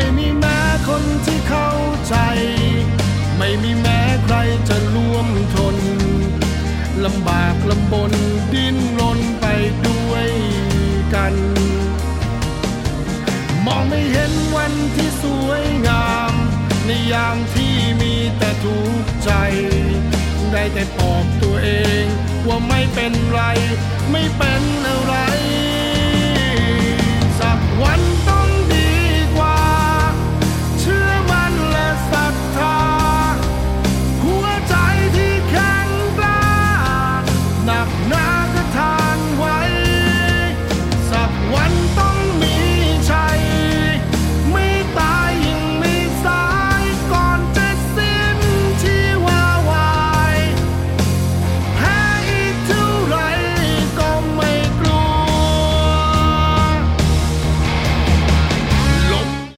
มีแม้คนที่เข้าใจไม่มีแม้ใครจะร่วมทนลำบากลำบนดิ้นรนไปด้วยกันมองไม่เห็นวันที่สวยงามในยามที่มีแต่ทุกข์ใจได้แต่ปลอบตัวเองว่าไม่เป็นไรไม่เป็นอะไรสักวัน